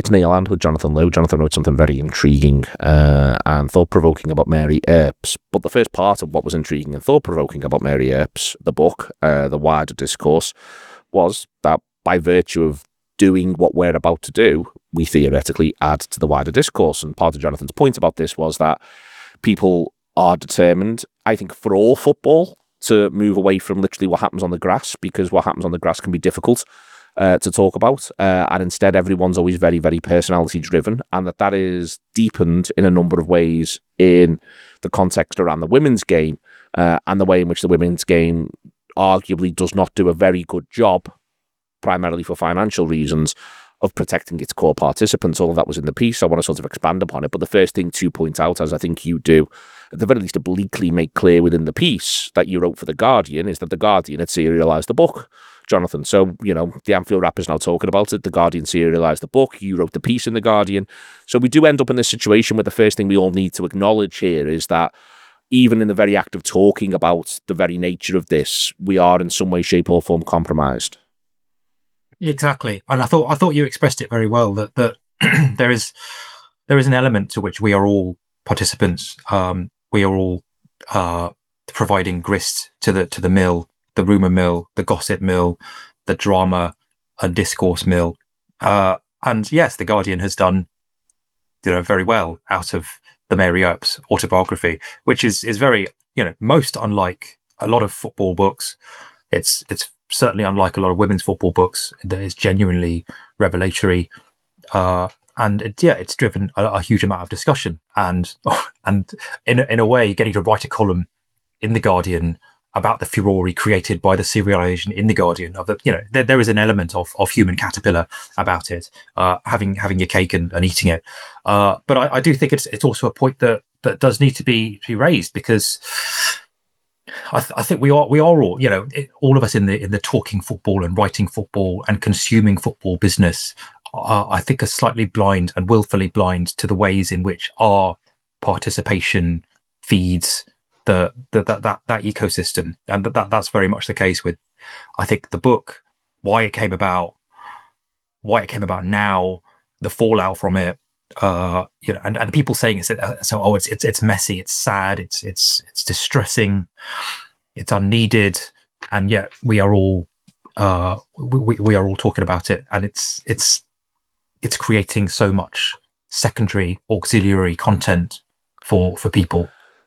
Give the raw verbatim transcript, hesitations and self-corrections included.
Snailland with Jonathan Lowe. Jonathan wrote something very intriguing uh, and thought-provoking about Mary Earps. But the first part of what was intriguing and thought-provoking about Mary Earps, the book, uh, the wider discourse, was that by virtue of doing what we're about to do, we theoretically add to the wider discourse. And part of Jonathan's point about this was that people are determined, I think, for all football, to move away from literally what happens on the grass, because what happens on the grass can be difficult uh, to talk about. Uh, and instead, everyone's always very, very personality driven, and that that is deepened in a number of ways in the context around the women's game uh, and the way in which the women's game arguably does not do a very good job, primarily for financial reasons, of protecting its core participants. All of that was in the piece. I want to sort of expand upon it. But the first thing to point out, as I think you do, at the very least obliquely make clear within the piece that you wrote for The Guardian, is that The Guardian had serialised the book, Jonathan. So, you know, the Anfield Wrap is now talking about it. The Guardian serialised the book. You wrote the piece in The Guardian. So we do end up in this situation where the first thing we all need to acknowledge here is that even in the very act of talking about the very nature of this, we are in some way, shape or form compromised. Exactly, and I thought I thought you expressed it very well. That that there is there is an element to which we are all participants. Um, we are all uh, providing grist to the to the mill, the rumor mill, the gossip mill, the drama and discourse mill. Uh, and yes, The Guardian has done, you know, very well out of the Mary Earps autobiography, which is is very, you know, most unlike a lot of football books. It's it's certainly unlike a lot of women's football books that is genuinely revelatory, uh, and it, yeah, it's driven a, a huge amount of discussion. And and in in a way, getting to write a column in The Guardian about the furore created by the serialization in The Guardian of the, you know, there, there is an element of of human caterpillar about it, uh, having having your cake and, and eating it. Uh, but I, I do think it's it's also a point that that does need to be to be raised, because I, th- I think we are we are all, you know, it, all of us in the in the talking football and writing football and consuming football business, uh, I think are slightly blind and willfully blind to the ways in which our participation feeds the, the that that that ecosystem, and that, that that's very much the case with, I think, the book, why it came about, why it came about now, the fallout from it. Uh, you know, and, and people saying it's uh, so oh it's it's it's messy, it's sad, it's it's it's distressing, it's unneeded, and yet we are all uh we, we are all talking about it, and it's it's it's creating so much secondary auxiliary content for for people.